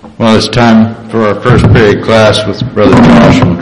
Well, it's time for our first period class with Brother Josh.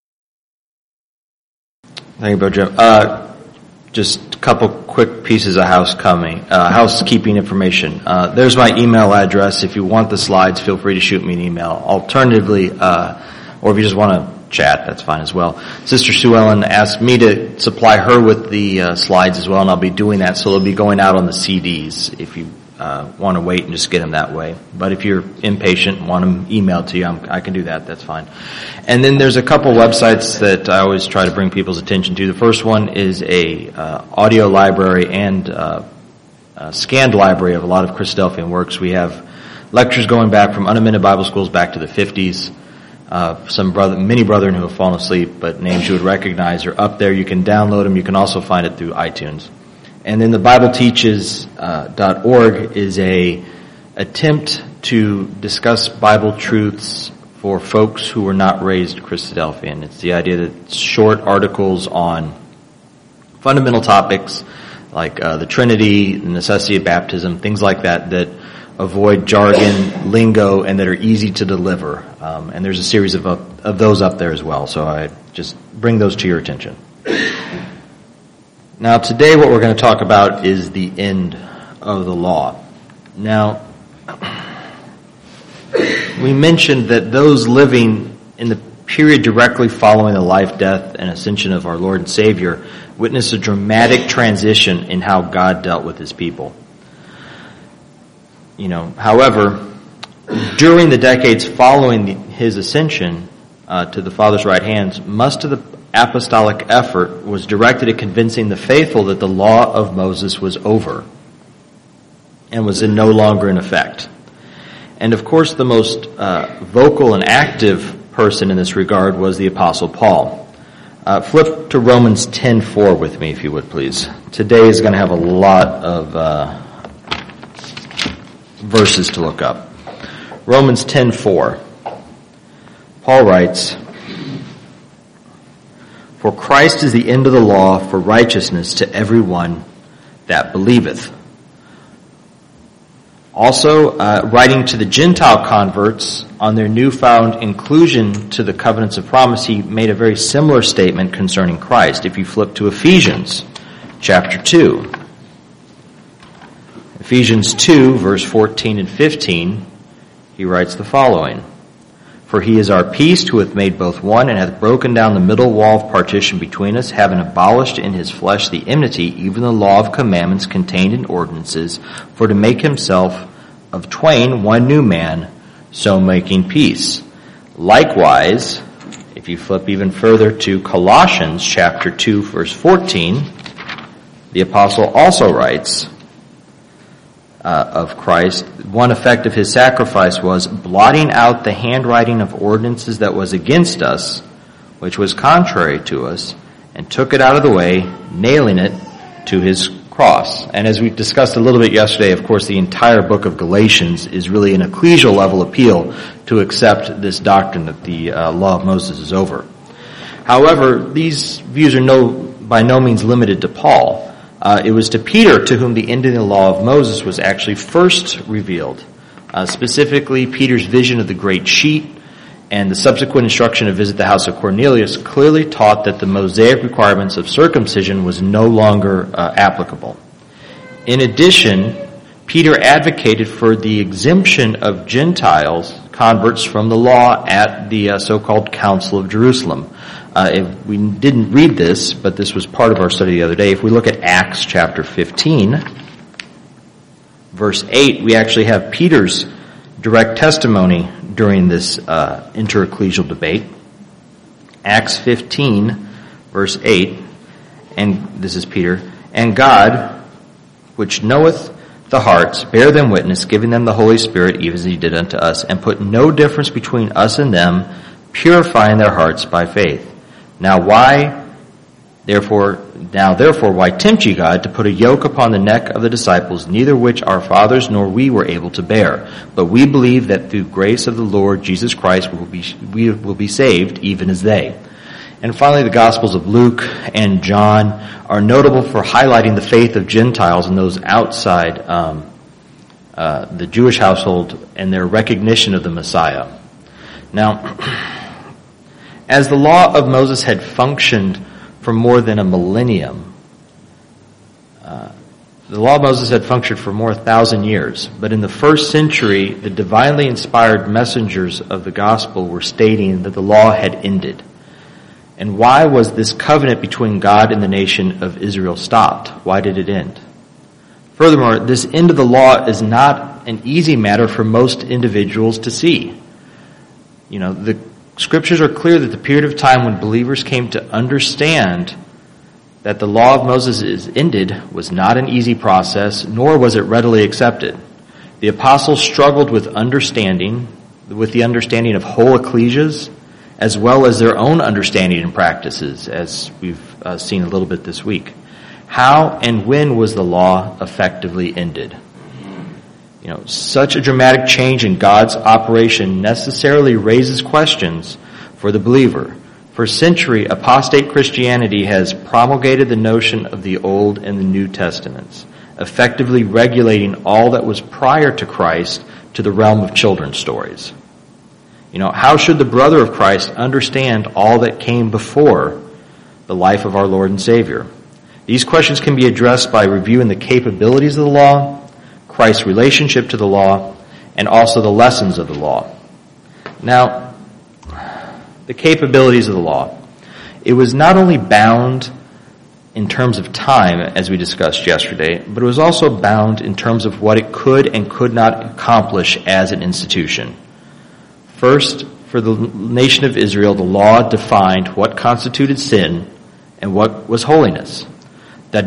Thank you, Brother Jim. Just a couple quick pieces of housekeeping information. There's my email address. If you want the slides, feel free to shoot me an email. Alternatively, or if you just want to chat, that's fine as well. Sister Sue Ellen asked me to supply her with the slides as well, and I'll be doing that, so they'll be going out on the CDs if you want to wait and just get them that way. But if you're impatient and want them emailed to you, I can do that. That's fine. And then there's a couple websites that I always try to bring people's attention to. The first one is a audio library and scanned library of a lot of Christadelphian works. We have lectures going back from unamended Bible schools back to the 50s. Many brethren who have fallen asleep, but names you would recognize are up there. You can download them. You can also find it through iTunes. And then the BibleTeaches.org is a attempt to discuss Bible truths for folks who were not raised Christadelphian. It's the idea that it's short articles on fundamental topics like the Trinity, the necessity of baptism, things like that avoid jargon, lingo, and that are easy to deliver. And there's a series of those up there as well. So I just bring those to your attention. Now, today what we're going to talk about is the end of the law. Now, we mentioned that those living in the period directly following the life, death, and ascension of our Lord and Savior witnessed a dramatic transition in how God dealt with His people. However, during the decades following His ascension to the Father's right hand, much of the apostolic effort was directed at convincing the faithful that the law of Moses was over and was no longer in effect. And of course, the most vocal and active person in this regard was the Apostle Paul. Flip to Romans 10:4 with me, if you would, please. Today is going to have a lot of verses to look up. Romans 10:4. Paul writes, "For Christ is the end of the law for righteousness to everyone that believeth." Also, writing to the Gentile converts on their newfound inclusion to the covenants of promise, he made a very similar statement concerning Christ. If you flip to Ephesians chapter 2. Ephesians 2, verse 14 and 15, he writes the following. "For he is our peace, who hath made both one, and hath broken down the middle wall of partition between us, having abolished in his flesh the enmity, even the law of commandments contained in ordinances, for to make himself of twain one new man, so making peace. Likewise," if you flip even further to Colossians chapter 2, verse 14, the apostle also writes of Christ, "One effect of his sacrifice was blotting out the handwriting of ordinances that was against us, which was contrary to us, and took it out of the way, nailing it to his cross." And as we discussed a little bit yesterday, of course, the entire book of Galatians is really an ecclesial level appeal to accept this doctrine that the law of Moses is over. However, these views are by no means limited to Paul. It was to Peter to whom the end of the law of Moses was actually first revealed. Specifically, Peter's vision of the great sheet and the subsequent instruction to visit the house of Cornelius clearly taught that the Mosaic requirements of circumcision was no longer applicable. In addition, Peter advocated for the exemption of Gentiles, converts from the law at the so-called Council of Jerusalem. We didn't read this, but this was part of our study the other day. If we look at Acts chapter 15, verse 8, we actually have Peter's direct testimony during this interecclesial debate. Acts 15, verse 8, and this is Peter, "And God, which knoweth the hearts, bear them witness, giving them the Holy Spirit, even as he did unto us, and put no difference between us and them, purifying their hearts by faith. Now therefore, why tempt ye God to put a yoke upon the neck of the disciples, neither which our fathers nor we were able to bear? But we believe that through grace of the Lord Jesus Christ we will be saved, even as they." And finally, the Gospels of Luke and John are notable for highlighting the faith of Gentiles and those outside the Jewish household and their recognition of the Messiah. Now, as the law of Moses had functioned for more than a millennium, the law of Moses had functioned for more than 1,000 years, but in the first century, the divinely inspired messengers of the gospel were stating that the law had ended. And why was this covenant between God and the nation of Israel stopped? Why did it end? Furthermore, this end of the law is not an easy matter for most individuals to see. The scriptures are clear that the period of time when believers came to understand that the law of Moses is ended was not an easy process, nor was it readily accepted. The apostles struggled with the understanding of whole ecclesias, as well as their own understanding and practices, as we've seen a little bit this week. How and when was the law effectively ended? Such a dramatic change in God's operation necessarily raises questions for the believer. For a century, apostate Christianity has promulgated the notion of the Old and the New Testaments, effectively regulating all that was prior to Christ to the realm of children's stories. How should the brother of Christ understand all that came before the life of our Lord and Savior? These questions can be addressed by reviewing the capabilities of the law, Christ's relationship to the law, and also the lessons of the law. Now, the capabilities of the law. It was not only bound in terms of time, as we discussed yesterday, but it was also bound in terms of what it could and could not accomplish as an institution. First, for the nation of Israel, the law defined what constituted sin and what was holiness. There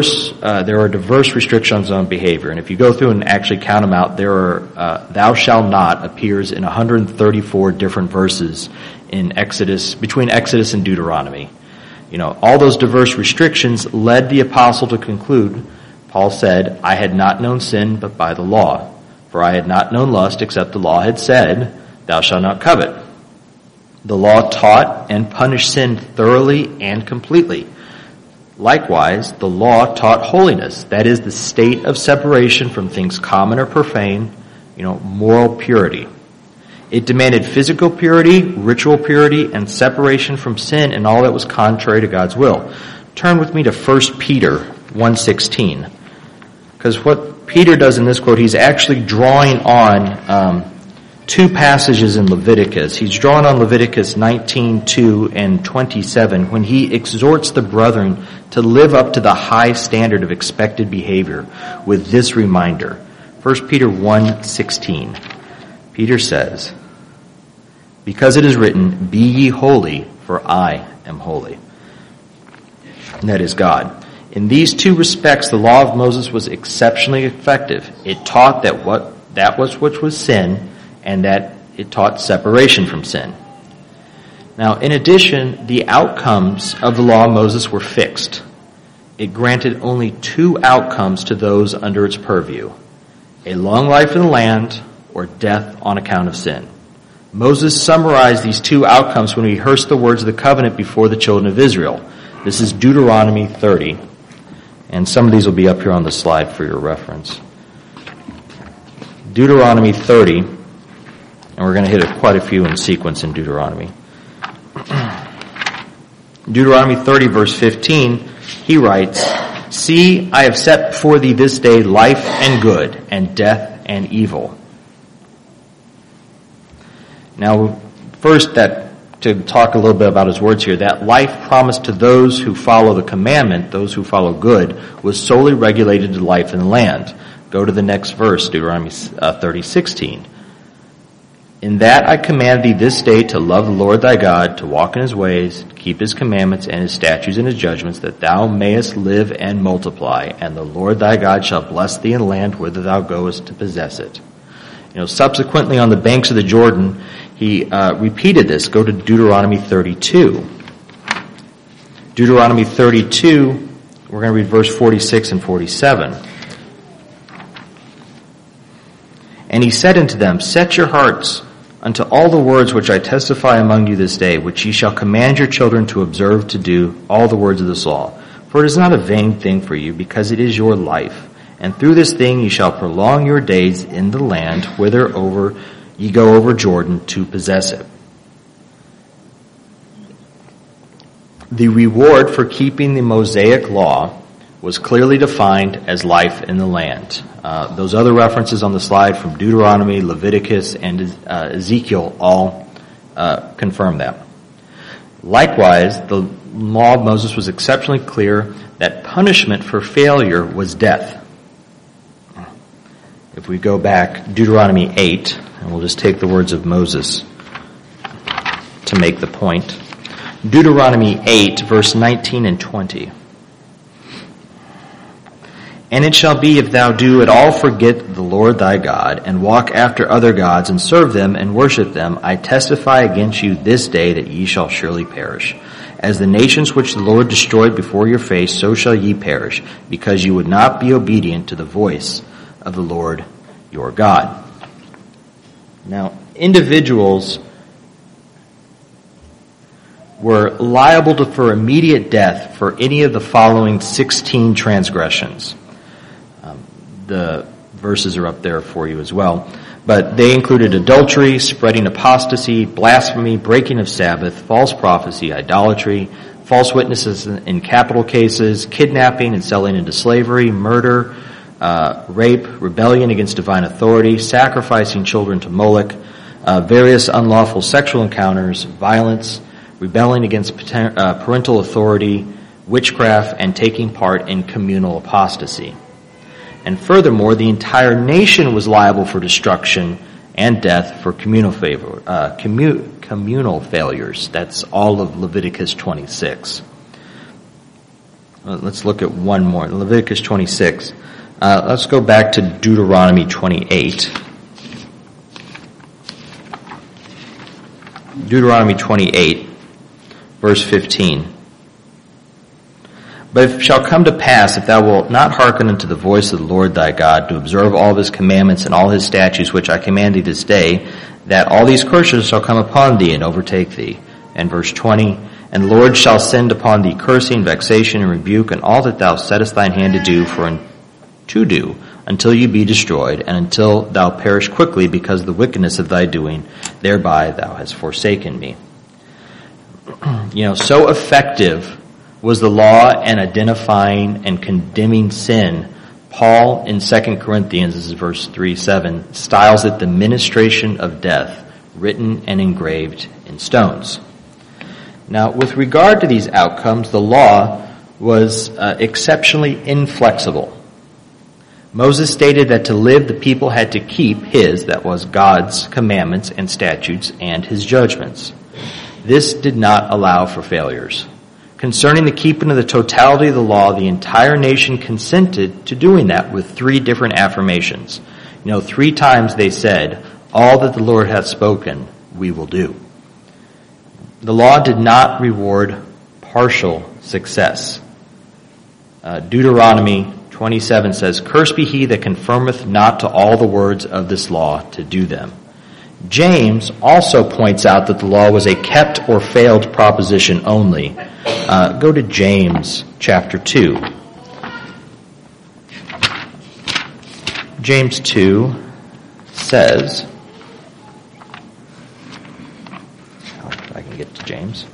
are diverse restrictions on behavior, and if you go through and actually count them out, there are "thou shalt not" appears in 134 different verses in Exodus, between Exodus and Deuteronomy. All those diverse restrictions led the apostle to conclude. Paul said, "I had not known sin but by the law, for I had not known lust except the law had said, 'Thou shalt not covet.'" The law taught and punished sin thoroughly and completely. Likewise, the law taught holiness, that is, the state of separation from things common or profane, moral purity. It demanded physical purity, ritual purity, and separation from sin and all that was contrary to God's will. Turn with me to 1 Peter 1:16. Because what Peter does in this quote, he's actually drawing on two passages in Leviticus. He's drawing on Leviticus 19:2 and 27 when he exhorts the brethren to live up to the high standard of expected behavior with this reminder. 1 Peter 1:16. Peter says, "Because it is written, 'Be ye holy, for I am holy.'" And that is God. In these two respects, the law of Moses was exceptionally effective. It taught that which was sin, and that it taught separation from sin. Now, in addition, the outcomes of the law of Moses were fixed. It granted only two outcomes to those under its purview: a long life in the land or death on account of sin. Moses summarized these two outcomes when he rehearsed the words of the covenant before the children of Israel. This is Deuteronomy 30, and some of these will be up here on the slide for your reference. Deuteronomy 30, and we're going to hit quite a few in sequence in Deuteronomy. Deuteronomy 30, verse 15, he writes, "See, I have set before thee this day life and good, and death and evil." Now, first, to talk a little bit about his words here, that life promised to those who follow the commandment, those who follow good, was solely regulated to life in the land. Go to the next verse, Deuteronomy 30:16. "In that I command thee this day to love the Lord thy God, to walk in his ways, to keep his commandments and his statutes and his judgments, that thou mayest live and multiply, and the Lord thy God shall bless thee in the land whither thou goest to possess it." Subsequently on the banks of the Jordan, he repeated this. Go to Deuteronomy 32. Deuteronomy 32, we're going to read verse 46 and 47. "And he said unto them, Set your hearts unto all the words which I testify among you this day, which ye shall command your children to observe to do all the words of this law. For it is not a vain thing for you, because it is your life. And through this thing ye shall prolong your days in the land whither over ye go over Jordan to possess it. The reward for keeping the Mosaic law was clearly defined as life in the land. Those other references on the slide from Deuteronomy, Leviticus, and Ezekiel all confirm that. Likewise, the law of Moses was exceptionally clear that punishment for failure was death. If we go back, Deuteronomy 8, and we'll just take the words of Moses to make the point. Deuteronomy 8, verse 19 and 20. And it shall be, if thou do at all forget the Lord thy God, and walk after other gods, and serve them, and worship them, I testify against you this day that ye shall surely perish. As the nations which the Lord destroyed before your face, so shall ye perish, because you would not be obedient to the voice of the Lord your God. Now, individuals were liable for immediate death for any of the following 16 transgressions. The verses are up there for you as well. But they included adultery, spreading apostasy, blasphemy, breaking of Sabbath, false prophecy, idolatry, false witnesses in capital cases, kidnapping and selling into slavery, murder, rape, rebellion against divine authority, sacrificing children to Moloch, various unlawful sexual encounters, violence, rebelling against parental authority, witchcraft, and taking part in communal apostasy. And furthermore, the entire nation was liable for destruction and death for communal failures. That's all of Leviticus 26. Let's look at one more. Leviticus 26. Let's go back to Deuteronomy 28. Deuteronomy 28, verse 15. But it shall come to pass, if thou wilt not hearken unto the voice of the Lord thy God, to observe all of his commandments and all his statutes which I command thee this day, that all these curses shall come upon thee and overtake thee. And verse 20, and the Lord shall send upon thee cursing, vexation, and rebuke, and all that thou settest thine hand to do, until you be destroyed, and until thou perish quickly because of the wickedness of thy doing, thereby thou hast forsaken me. So effective was the law in identifying and condemning sin. Paul in 2 Corinthians, this is verse 3:7, styles it the ministration of death, written and engraved in stones. Now, with regard to these outcomes, the law was exceptionally inflexible. Moses stated that to live, the people had to keep his, that was God's, commandments and statutes and his judgments. This did not allow for failures. Concerning the keeping of the totality of the law, the entire nation consented to doing that with 3 different affirmations. 3 times they said, all that the Lord hath spoken, we will do. The law did not reward partial success. Deuteronomy 27 says, cursed be he that confirmeth not to all the words of this law to do them. James also points out that the law was a kept or failed proposition only. Go to James chapter 2. James 2 says, if I can get to James.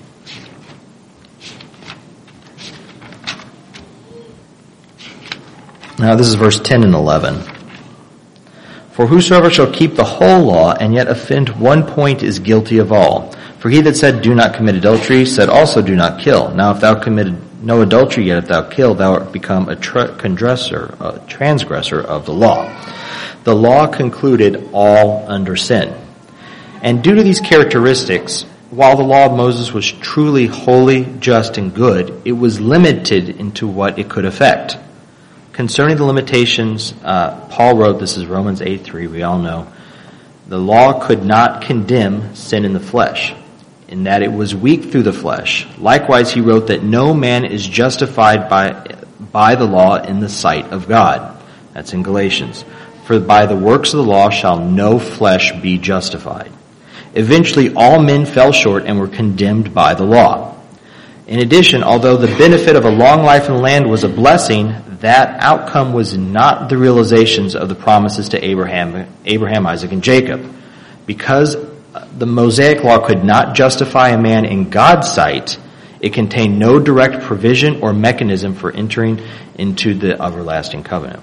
Now this is verse 10 and 11. For whosoever shall keep the whole law and yet offend one point is guilty of all. For he that said, do not commit adultery, said also, do not kill. Now if thou committed no adultery, yet if thou kill, thou art become a transgressor of the law. The law concluded all under sin. And due to these characteristics, while the law of Moses was truly holy, just, and good, it was limited into what it could affect. Concerning the limitations, Paul wrote, this is Romans 8:3, we all know, the law could not condemn sin in the flesh, in that it was weak through the flesh. Likewise, he wrote that no man is justified by the law in the sight of God. That's in Galatians. For by the works of the law shall no flesh be justified. Eventually, all men fell short and were condemned by the law. In addition, although the benefit of a long life in the land was a blessing, that outcome was not the realizations of the promises to Abraham, Isaac, and Jacob. Because the Mosaic law could not justify a man in God's sight, it contained no direct provision or mechanism for entering into the everlasting covenant.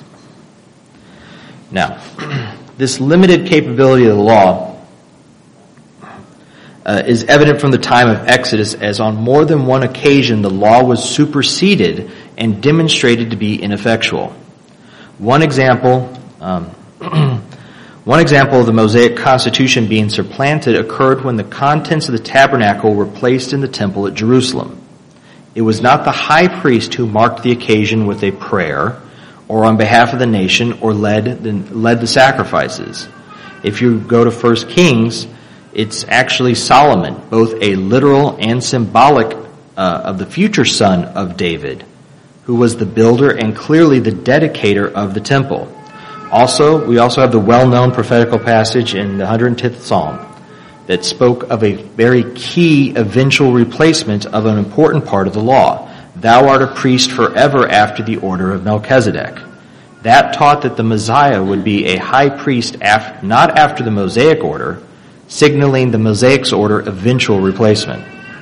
Now, this limited capability of the law is evident from the time of Exodus, as on more than one occasion the law was superseded and demonstrated to be ineffectual. One example of the Mosaic Constitution being supplanted occurred when the contents of the tabernacle were placed in the temple at Jerusalem. It was not the high priest who marked the occasion with a prayer, or on behalf of the nation, or led the sacrifices. If you go to 1 Kings, it's actually Solomon, both a literal and symbolic of the future son of David, who was the builder and clearly the dedicator of the temple. We also have the well-known prophetical passage in the 110th Psalm that spoke of a very key eventual replacement of an important part of the law. Thou art a priest forever after the order of Melchizedek. That taught that the Messiah would be a high priest not after the Mosaic order, signaling the Mosaic's order eventual replacement.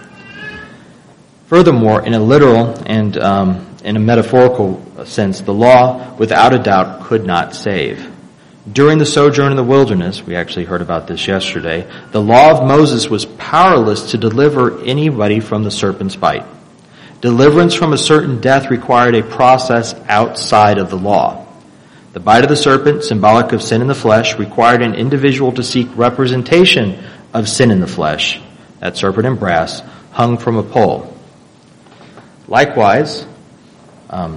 Furthermore, in a literal and in a metaphorical sense, the law, without a doubt, could not save. During the sojourn in the wilderness, we actually heard about this yesterday, the law of Moses was powerless to deliver anybody from the serpent's bite. Deliverance from a certain death required a process outside of the law. The bite of the serpent, symbolic of sin in the flesh, required an individual to seek representation of sin in the flesh, that serpent in brass, hung from a pole. Likewise, and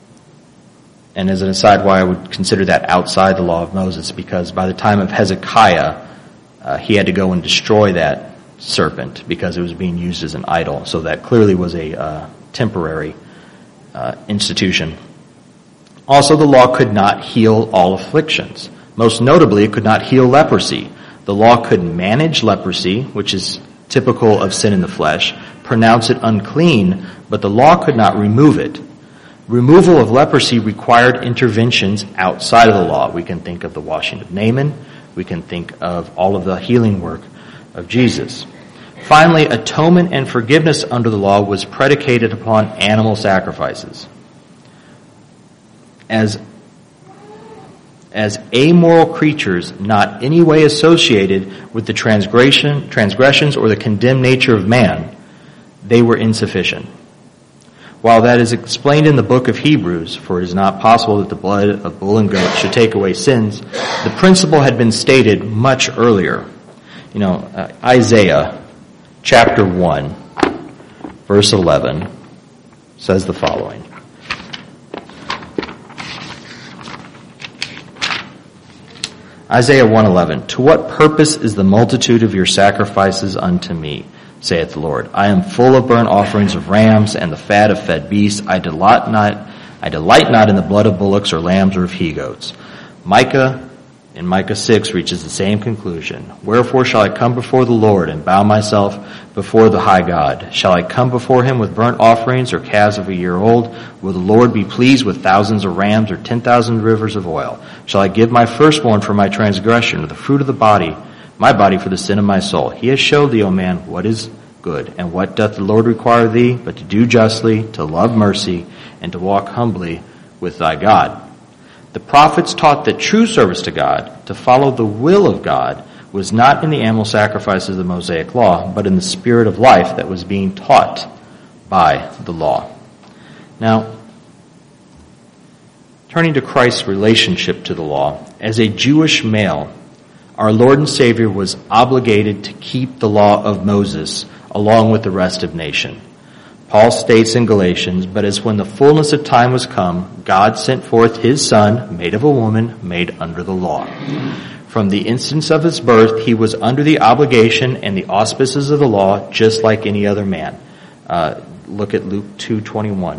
as an aside, why I would consider that outside the law of Moses, because by the time of Hezekiah, he had to go and destroy that serpent because it was being used as an idol. So that clearly was a temporary institution. Also, the law could not heal all afflictions. Most notably, it could not heal leprosy. The law could manage leprosy, which is typical of sin in the flesh, pronounce it unclean, but the law could not remove it. Removal of leprosy required interventions outside of the law. We can think of the washing of Naaman. We can think of all of the healing work of Jesus. Finally, atonement and forgiveness under the law was predicated upon animal sacrifices. As amoral creatures not any way associated with the transgressions or the condemned nature of man, they were insufficient. While that is explained in the book of Hebrews, for it is not possible that the blood of bull and goat should take away sins, the principle had been stated much earlier. Isaiah chapter 1, verse 11 says the following. Isaiah 1:11, "To what purpose is the multitude of your sacrifices unto me, saith the Lord? I am full of burnt offerings of rams and the fat of fed beasts. I delight not in the blood of bullocks or lambs or of he-goats." Micah 6 reaches the same conclusion. "Wherefore shall I come before the Lord and bow myself before the high God? Shall I come before him with burnt offerings or calves of a year old? Will the Lord be pleased with thousands of rams or 10,000 rivers of oil? Shall I give my firstborn for my transgression, or the fruit of the body, my body for the sin of my soul? He has showed thee, O man, what is good. And what doth the Lord require of thee? But to do justly, to love mercy, and to walk humbly with thy God." The prophets taught that true service to God, to follow the will of God, was not in the animal sacrifices of the Mosaic law, but in the spirit of life that was being taught by the law. Now, turning to Christ's relationship to the law, as a Jewish male, our Lord and Savior was obligated to keep the law of Moses along with the rest of nation. Paul states in Galatians, "But as when the fullness of time was come, God sent forth his Son, made of a woman, made under the law. From the instance of his birth, he was under the obligation and the auspices of the law, just like any other man." Look at Luke 2:21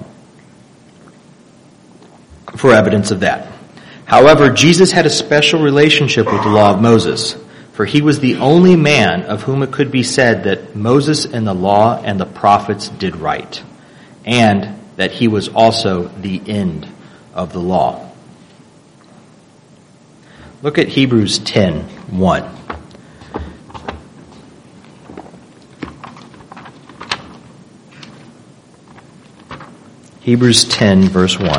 for evidence of that. However, Jesus had a special relationship with the law of Moses, for he was the only man of whom it could be said that Moses and the law and the prophets did right. And that he was also the end of the law. Look at Hebrews 10:1. Hebrews 10, verse 1.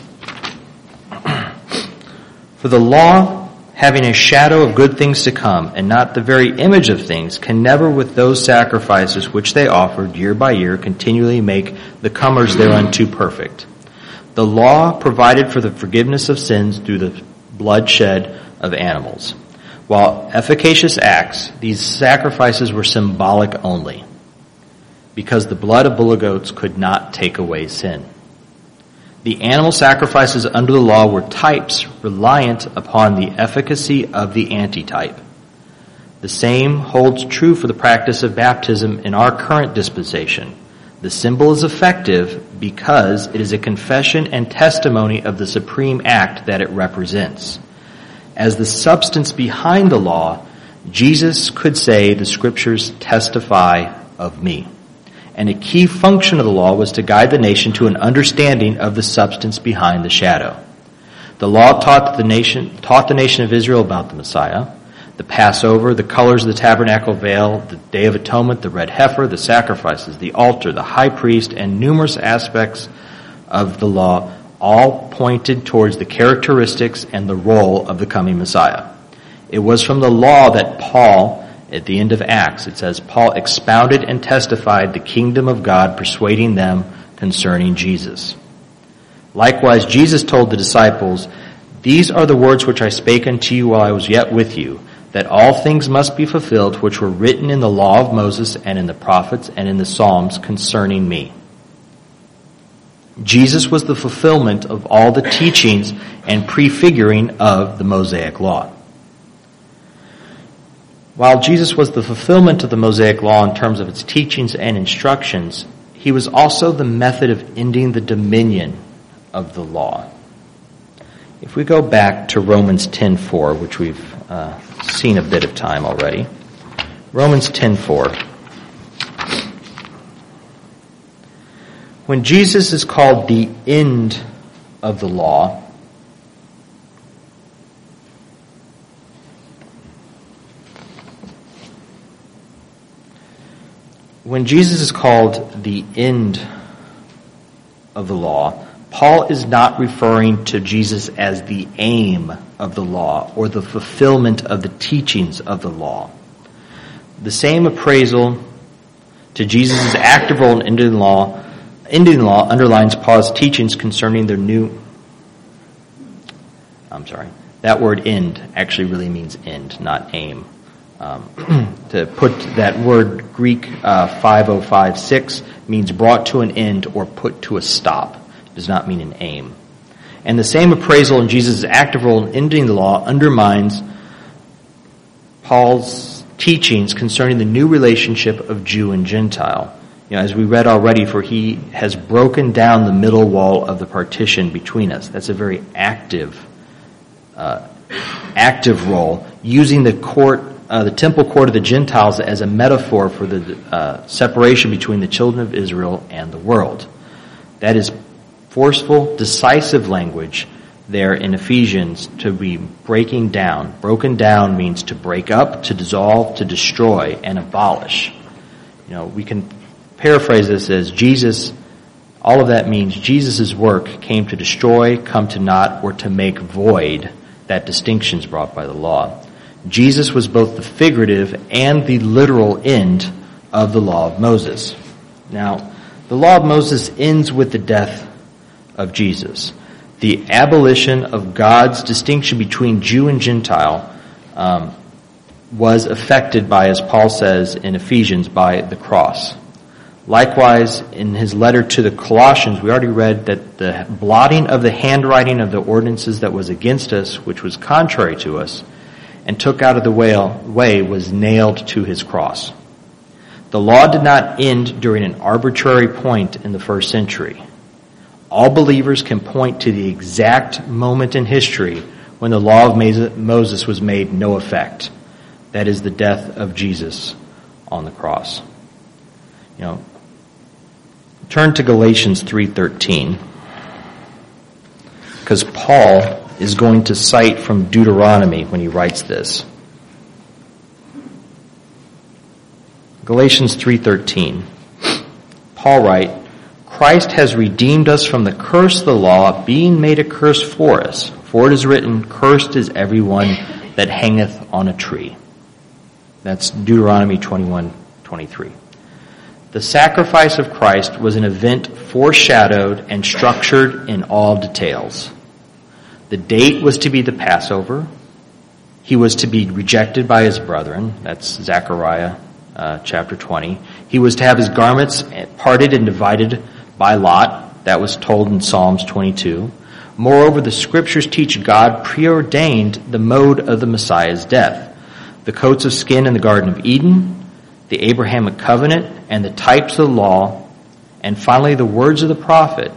For the law, having a shadow of good things to come, and not the very image of things, can never with those sacrifices which they offered year by year continually make the comers thereunto perfect. The law provided for the forgiveness of sins through the bloodshed of animals. While efficacious acts, these sacrifices were symbolic only, because the blood of bull goats could not take away sin. The animal sacrifices under the law were types reliant upon the efficacy of the antitype. The same holds true for the practice of baptism in our current dispensation. The symbol is effective because it is a confession and testimony of the supreme act that it represents. As the substance behind the law, Jesus could say, "The Scriptures testify of me." And a key function of the law was to guide the nation to an understanding of the substance behind the shadow. The law taught the nation of Israel about the Messiah, the Passover, the colors of the tabernacle veil, the Day of Atonement, the red heifer, the sacrifices, the altar, the high priest, and numerous aspects of the law all pointed towards the characteristics and the role of the coming Messiah. It was from the law that Paul, at the end of Acts, it says, Paul expounded and testified the kingdom of God, persuading them concerning Jesus. Likewise, Jesus told the disciples, "These are the words which I spake unto you while I was yet with you, that all things must be fulfilled which were written in the law of Moses and in the prophets and in the Psalms concerning me." Jesus was the fulfillment of all the teachings and prefiguring of the Mosaic law. While Jesus was the fulfillment of the Mosaic law in terms of its teachings and instructions, he was also the method of ending the dominion of the law. If we go back to Romans 10:4, which we've seen a bit of time already. Romans 10:4. When Jesus is called the end of the law, when Jesus is called the end of the law, Paul is not referring to Jesus as the aim of the law or the fulfillment of the teachings of the law. The same appraisal to Jesus' active role in ending the law underlines Paul's teachings concerning their that word end actually really means end, not aim. To put that word Greek 5056 means brought to an end or put to a stop. It does not mean an aim. And the same appraisal in Jesus' active role in ending the law undermines Paul's teachings concerning the new relationship of Jew and Gentile. As we read already, for he has broken down the middle wall of the partition between us. That's a very active role, using the temple court of the Gentiles as a metaphor for the separation between the children of Israel and the world. That is forceful, decisive language there in Ephesians to be breaking down. Broken down means to break up, to dissolve, to destroy, and abolish. We can paraphrase this as Jesus, all of that means Jesus' work came to destroy, come to naught, or to make void that distinctions brought by the law. Jesus was both the figurative and the literal end of the law of Moses. Now, the law of Moses ends with the death of Jesus. The abolition of God's distinction between Jew and Gentile was affected by, as Paul says in Ephesians, by the cross. Likewise, in his letter to the Colossians, we already read that the blotting of the handwriting of the ordinances that was against us, which was contrary to us, and took out of the way, was nailed to his cross. The law did not end during an arbitrary point in the first century. All believers can point to the exact moment in history when the law of Moses was made no effect. That is the death of Jesus on the cross. Turn to Galatians 3:13, because Paul is going to cite from Deuteronomy when he writes this. Galatians 3:13. Paul writes, Christ has redeemed us from the curse of the law, being made a curse for us. For it is written, cursed is everyone that hangeth on a tree. That's Deuteronomy 21:23. The sacrifice of Christ was an event foreshadowed and structured in all details. The date was to be the Passover. He was to be rejected by his brethren. That's Zechariah chapter 20. He was to have his garments parted and divided by lot. That was told in Psalms 22. Moreover, the scriptures teach God preordained the mode of the Messiah's death. The coats of skin in the Garden of Eden, the Abrahamic covenant, and the types of the law, and finally the words of the prophet.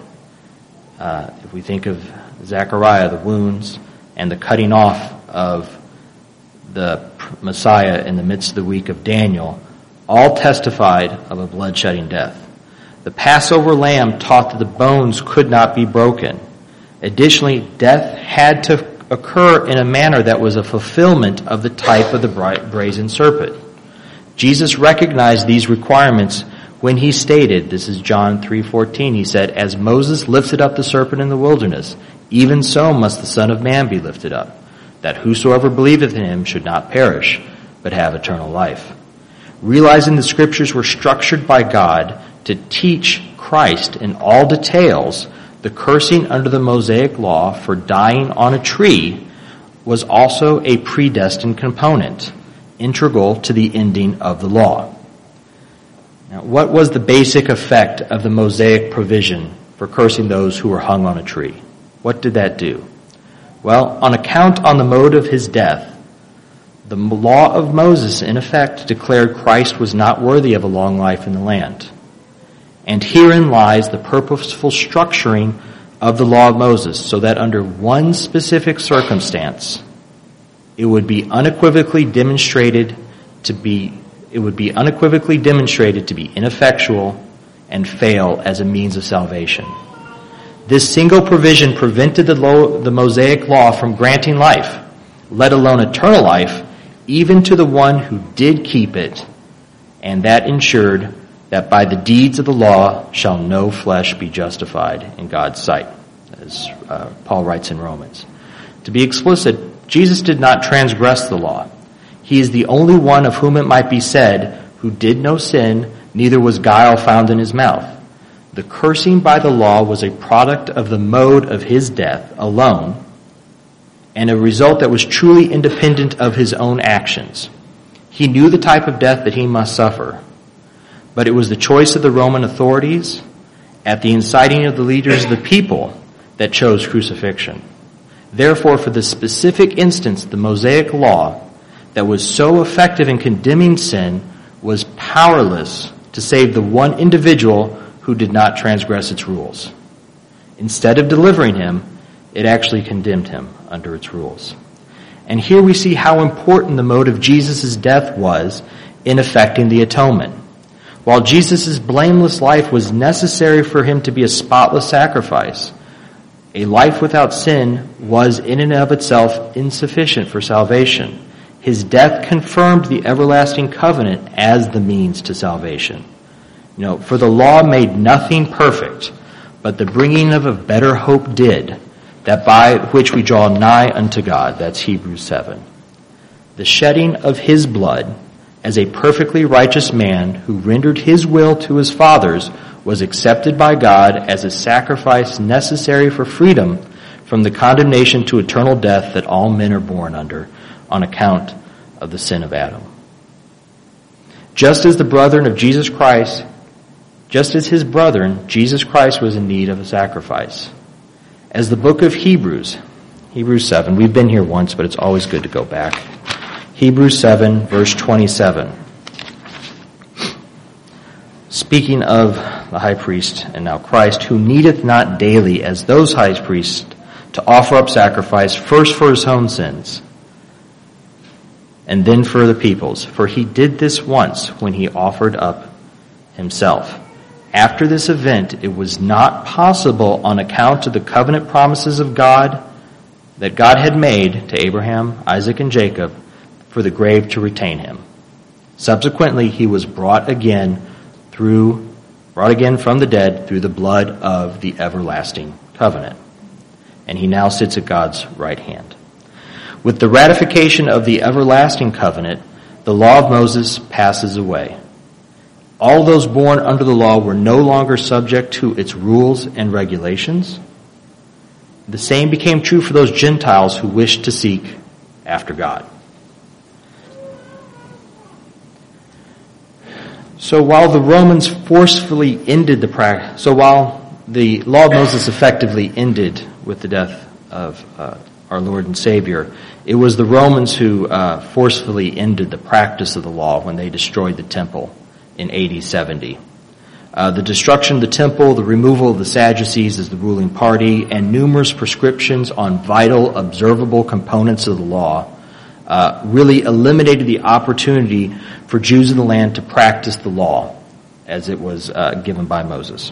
If we think of Zechariah, the wounds, and the cutting off of the Messiah in the midst of the week of Daniel, all testified of a bloodshedding death. The Passover lamb taught that the bones could not be broken. Additionally, death had to occur in a manner that was a fulfillment of the type of the brazen serpent. Jesus recognized these requirements when he stated, this is John 3:14, he said, as Moses lifted up the serpent in the wilderness, even so must the Son of Man be lifted up, that whosoever believeth in him should not perish, but have eternal life. Realizing the scriptures were structured by God to teach Christ in all details, the cursing under the Mosaic law for dying on a tree was also a predestined component, integral to the ending of the law. Now, what was the basic effect of the Mosaic provision for cursing those who were hung on a tree? What did that do? Well, on account on the mode of his death, the law of Moses, in effect, declared Christ was not worthy of a long life in the land. And herein lies the purposeful structuring of the law of Moses, so that under one specific circumstance, it would be unequivocally demonstrated to be ineffectual and fail as a means of salvation. This single provision prevented the Mosaic law from granting life, let alone eternal life, even to the one who did keep it, and that ensured that by the deeds of the law shall no flesh be justified in God's sight, as Paul writes in Romans. To be explicit, Jesus did not transgress the law. He is the only one of whom it might be said, who did no sin, neither was guile found in his mouth. The cursing by the law was a product of the mode of his death alone, and a result that was truly independent of his own actions. He knew the type of death that he must suffer, but it was the choice of the Roman authorities, at the inciting of the leaders of the people, that chose crucifixion. Therefore, for this specific instance, the Mosaic law that was so effective in condemning sin was powerless to save the one individual who did not transgress its rules. Instead of delivering him, it actually condemned him under its rules. And here we see how important the mode of Jesus' death was in effecting the atonement. While Jesus' blameless life was necessary for him to be a spotless sacrifice, a life without sin was in and of itself insufficient for salvation. His death confirmed the everlasting covenant as the means to salvation. For the law made nothing perfect, but the bringing of a better hope did, that by which we draw nigh unto God. That's Hebrews 7. The shedding of his blood as a perfectly righteous man who rendered his will to his fathers was accepted by God as a sacrifice necessary for freedom from the condemnation to eternal death that all men are born under on account of the sin of Adam. Just as his brethren, Jesus Christ was in need of a sacrifice. As the book of Hebrews 7, we've been here once, but it's always good to go back. Hebrews 7, verse 27. Speaking of the high priest and now Christ, who needeth not daily as those high priests to offer up sacrifice, first for his own sins, and then for the people's. For he did this once when he offered up himself, After this event, it was not possible on account of the covenant promises of God that God had made to Abraham, Isaac, and Jacob for the grave to retain him. Subsequently, he was brought again from the dead through the blood of the everlasting covenant. And he now sits at God's right hand. With the ratification of the everlasting covenant, the law of Moses passes away. All those born under the law were no longer subject to its rules and regulations. The same became true for those Gentiles who wished to seek after God. So while the Romans forcefully ended while the law of Moses effectively ended with the death of our Lord and Savior, it was the Romans who forcefully ended the practice of the law when they destroyed the temple in AD 70. The destruction of the temple, the removal of the Sadducees as the ruling party, and numerous prescriptions on vital, observable components of the law really eliminated the opportunity for Jews in the land to practice the law as it was given by Moses.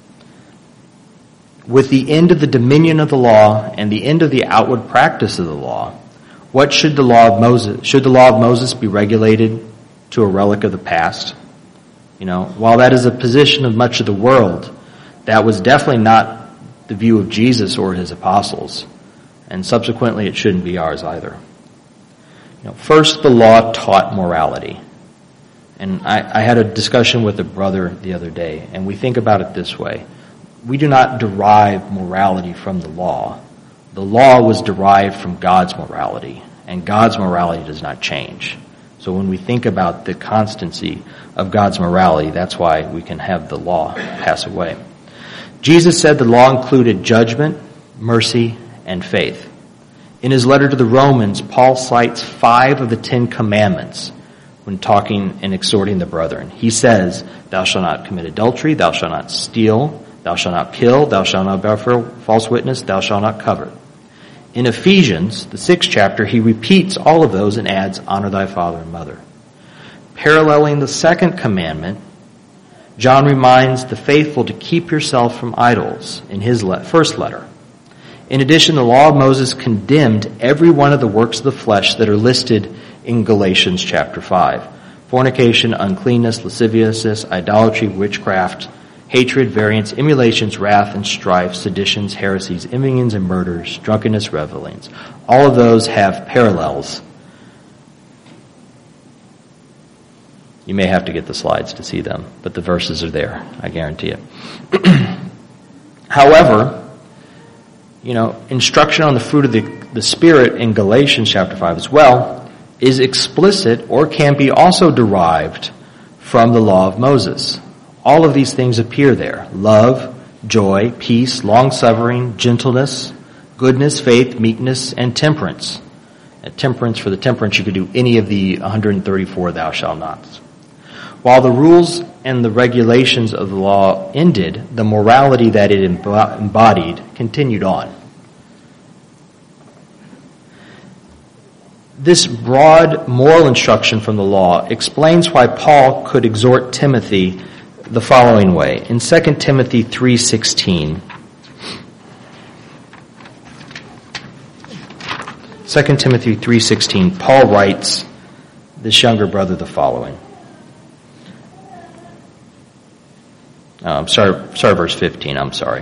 With the end of the dominion of the law and the end of the outward practice of the law, what should the law of Moses? Should the law of Moses be regulated to a relic of the past? While that is a position of much of the world, that was definitely not the view of Jesus or his apostles, and subsequently it shouldn't be ours either. First, the law taught morality. And I had a discussion with a brother the other day, and we think about it this way. We do not derive morality from the law. The law was derived from God's morality, and God's morality does not change. So when we think about the constancy of God's morality, that's why we can have the law pass away. Jesus said the law included judgment, mercy, and faith. In his letter to the Romans, Paul cites 5 of the 10 commandments when talking and exhorting the brethren. He says, "Thou shalt not commit adultery, thou shalt not steal, thou shalt not kill, thou shalt not bear false witness, thou shalt not covet." In Ephesians, the 6th chapter, he repeats all of those and adds, "Honor thy father and mother." Paralleling the 2nd commandment, John reminds the faithful to keep yourself from idols in his first letter. In addition, the law of Moses condemned every one of the works of the flesh that are listed in Galatians chapter 5. Fornication, uncleanness, lasciviousness, idolatry, witchcraft, hatred, variance, emulations, wrath, and strife, seditions, heresies, envyings, and murders, drunkenness, revelings. All of those have parallels. You may have to get the slides to see them, but the verses are there, I guarantee it. However, instruction on the fruit of the Spirit in Galatians chapter 5 as well is explicit or can be also derived from the law of Moses. All of these things appear there: love, joy, peace, long-suffering, gentleness, goodness, faith, meekness, and temperance. For the temperance, you could do any of the 134 thou shalt nots. While the rules and the regulations of the law ended, the morality that it embodied continued on. This broad moral instruction from the law explains why Paul could exhort Timothy the following way. In 2 Timothy 3:16, 2 Timothy 3:16, Paul writes this younger brother the following. Verse 15,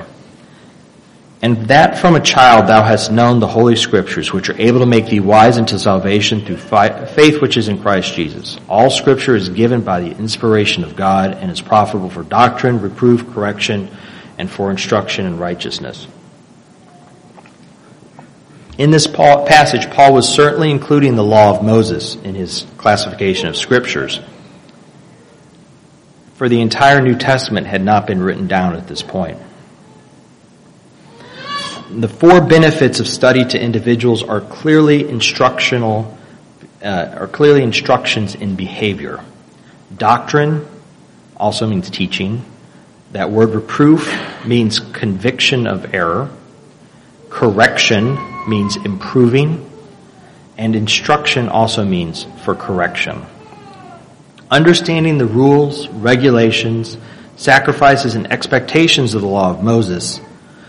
"And that from a child thou hast known the Holy Scriptures, which are able to make thee wise unto salvation through faith which is in Christ Jesus. All Scripture is given by the inspiration of God and is profitable for doctrine, reproof, correction, and for instruction in righteousness." In this passage, Paul was certainly including the law of Moses in his classification of Scriptures, for the entire New Testament had not been written down at this point. The 4 benefits of study to individuals are clearly instructions in behavior. Doctrine also means teaching. That word reproof means conviction of error. Correction means improving. And instruction also means for correction. Understanding the rules, regulations, sacrifices and expectations of the law of Moses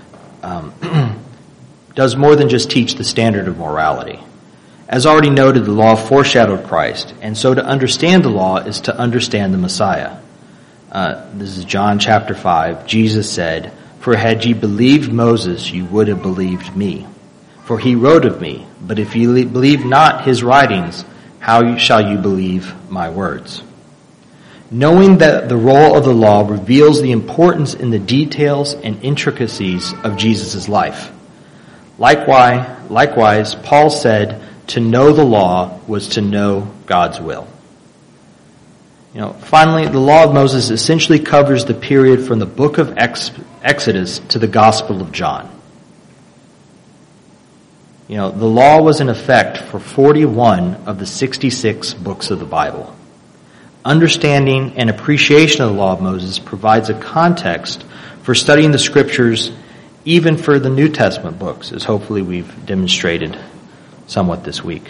does more than just teach the standard of morality. As already noted, the law foreshadowed Christ, and so to understand the law is to understand the Messiah. This is John chapter 5. Jesus said, "For had ye believed Moses, you would have believed me. For he wrote of me. But if ye believe not his writings, how shall you believe my words?" Knowing that the role of the law reveals the importance in the details and intricacies of Jesus' life. Likewise, Paul said, to know the law was to know God's will. Finally, the law of Moses essentially covers the period from the book of Exodus to the Gospel of John. The law was in effect for 41 of the 66 books of the Bible. Understanding and appreciation of the law of Moses provides a context for studying the scriptures, even for the New Testament books, as hopefully we've demonstrated somewhat this week.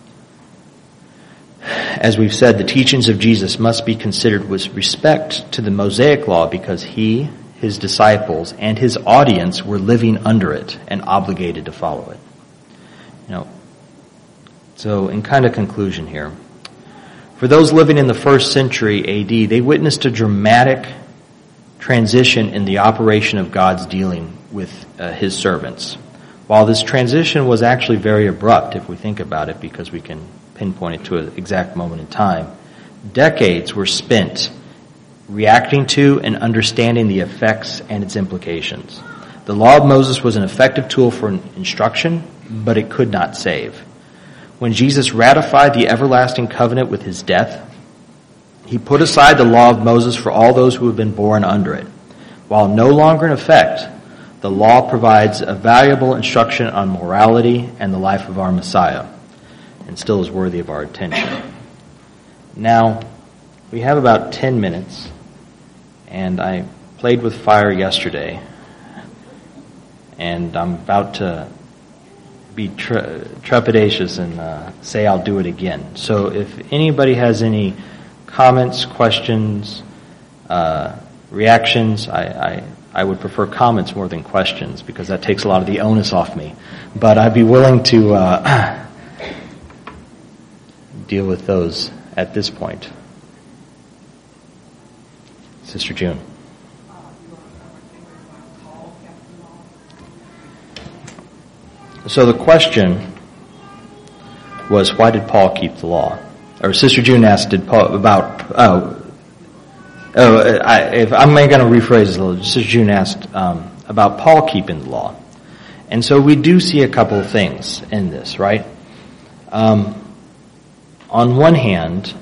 As we've said, the teachings of Jesus must be considered with respect to the Mosaic law because he, his disciples, and his audience were living under it and obligated to follow it. So in kind of conclusion here, for those living in the first century AD, they witnessed a dramatic transition in the operation of God's dealing with his servants. While this transition was actually very abrupt, if we think about it, because we can pinpoint it to an exact moment in time, decades were spent reacting to and understanding the effects and its implications. The law of Moses was an effective tool for instruction, but it could not save. When Jesus ratified the everlasting covenant with his death, he put aside the law of Moses for all those who have been born under it. While no longer in effect, the law provides a valuable instruction on morality and the life of our Messiah, and still is worthy of our attention. Now, we have about 10 minutes, and I played with fire yesterday, and I'm about to be trepidatious and say I'll do it again. So if anybody has any comments, questions, reactions, I would prefer comments more than questions because that takes a lot of the onus off me. But I'd be willing to deal with those at this point. Sister June. So the question was, why did Paul keep the law? Or Sister June asked, did Paul I'm going to rephrase this a little. Sister June asked about Paul keeping the law. And so we do see a couple of things in this, right? On one hand,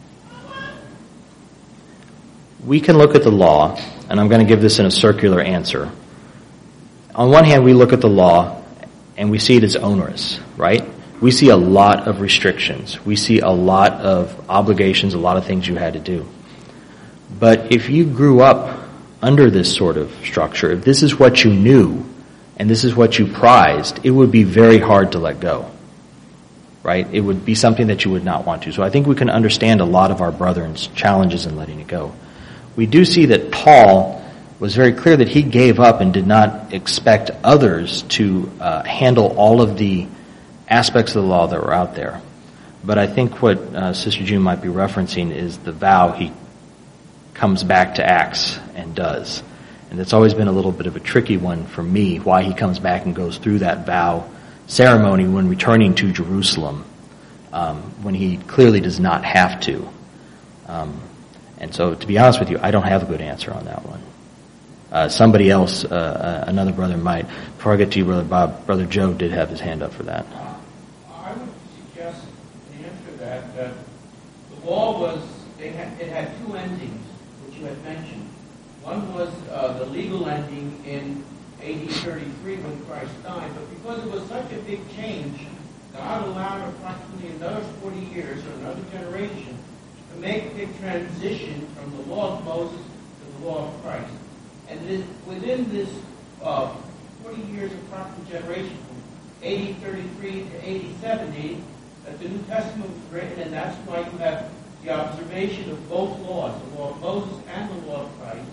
we can look at the law, and I'm going to give this in a circular answer. On one hand, we look at the law, and we see it as onerous, right? We see a lot of restrictions. We see a lot of obligations, a lot of things you had to do. But if you grew up under this sort of structure, if this is what you knew and this is what you prized, it would be very hard to let go, right? It would be something that you would not want to. So I think we can understand a lot of our brethren's challenges in letting it go. We do see that Paul was very clear that he gave up and did not expect others to handle all of the aspects of the law that were out there. But I think what Sister June might be referencing is the vow he comes back to Acts and does. And it's always been a little bit of a tricky one for me, why he comes back and goes through that vow ceremony when returning to Jerusalem, when he clearly does not have to. And so, to be honest with you, I don't have a good answer on that one. Somebody else, another brother might. Before I get to you, Brother Bob, Brother Joe did have his hand up for that. I would suggest to answer that the law was, it had two endings, which you had mentioned. One was the legal ending in AD 33 when Christ died, but because it was such a big change, God allowed approximately another 40 years or another generation to make the transition from the law of Moses to the law of Christ. And within this 40 years approximate generation, from AD 33 to AD 70, that the New Testament was written, and that's why you have the observation of both laws, the law of Moses and the law of Christ,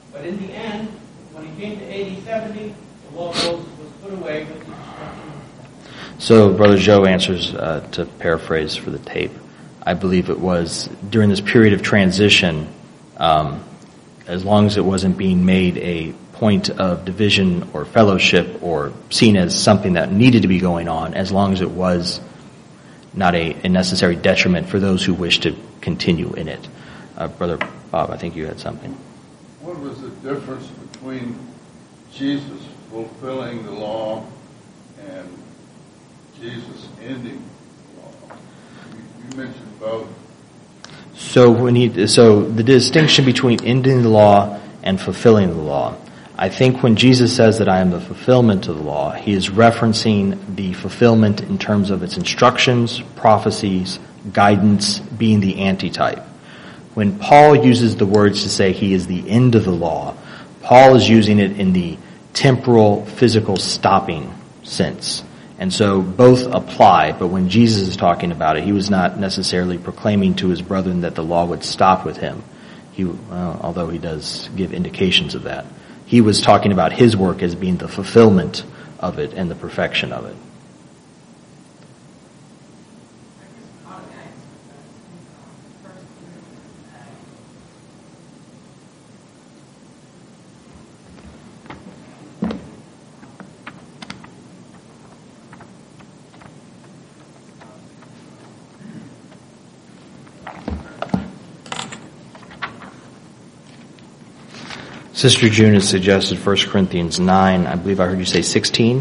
But in the end, when it came to AD 70, the law of Moses was put away with the destruction. So Brother Joe answers, to paraphrase for the tape, I believe it was during this period of transition, as long as it wasn't being made a point of division or fellowship or seen as something that needed to be going on, as long as it was not a necessary detriment for those who wish to continue in it. Brother Bob, I think you had something. What was the difference between Jesus fulfilling the law and Jesus ending the law? You mentioned both. So the distinction between ending the law and fulfilling the law. I think when Jesus says that I am the fulfillment of the law, he is referencing the fulfillment in terms of its instructions, prophecies, guidance, being the antitype. When Paul uses the words to say he is the end of the law, Paul is using it in the temporal, physical stopping sense. And so both apply, but when Jesus is talking about it, he was not necessarily proclaiming to his brethren that the law would stop with him, although he does give indications of that. He was talking about his work as being the fulfillment of it and the perfection of it. Sister June has suggested 1 Corinthians 9. I believe I heard you say 16?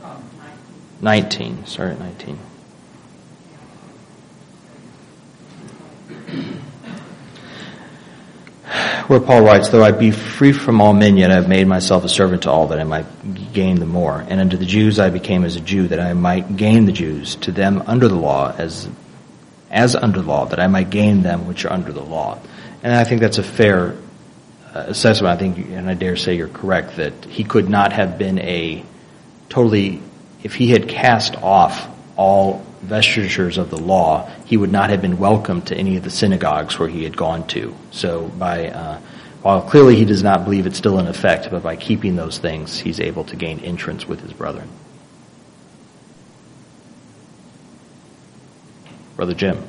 19. Sorry, 19. Where Paul writes, though I be free from all men, yet I have made myself a servant to all, that I might gain the more. And unto the Jews I became as a Jew, that I might gain the Jews. To them under the law, as under law, that I might gain them which are under the law. And I think that's a fair assessment. I think, and I dare say you're correct, that he could not have been if he had cast off all vestures of the law, he would not have been welcome to any of the synagogues where he had gone to. So while clearly he does not believe it's still in effect, but by keeping those things, he's able to gain entrance with his brethren. Brother Jim.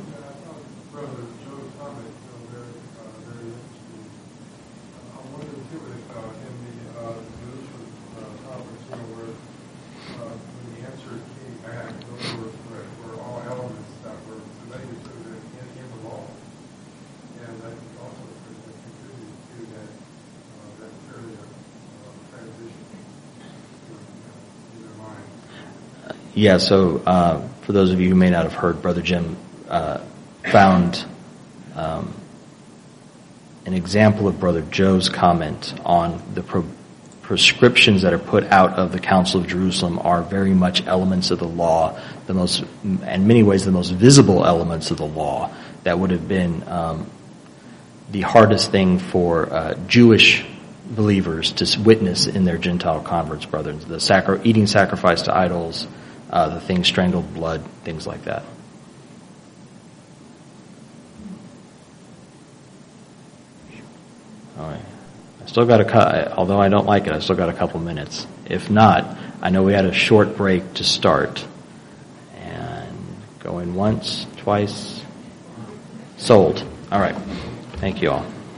Yeah, so for those of you who may not have heard, Brother Jim found an example of Brother Joe's comment on the prescriptions that are put out of the Council of Jerusalem are very much elements of the law, in many ways the most visible elements of the law that would have been the hardest thing for Jewish believers to witness in their Gentile converts, brethren. The eating sacrifice to idols, the thing strangled blood, things like that. All right. Although I don't like it, I still got a couple minutes. If not, I know we had a short break to start. And going once, twice, sold. All right. Thank you all.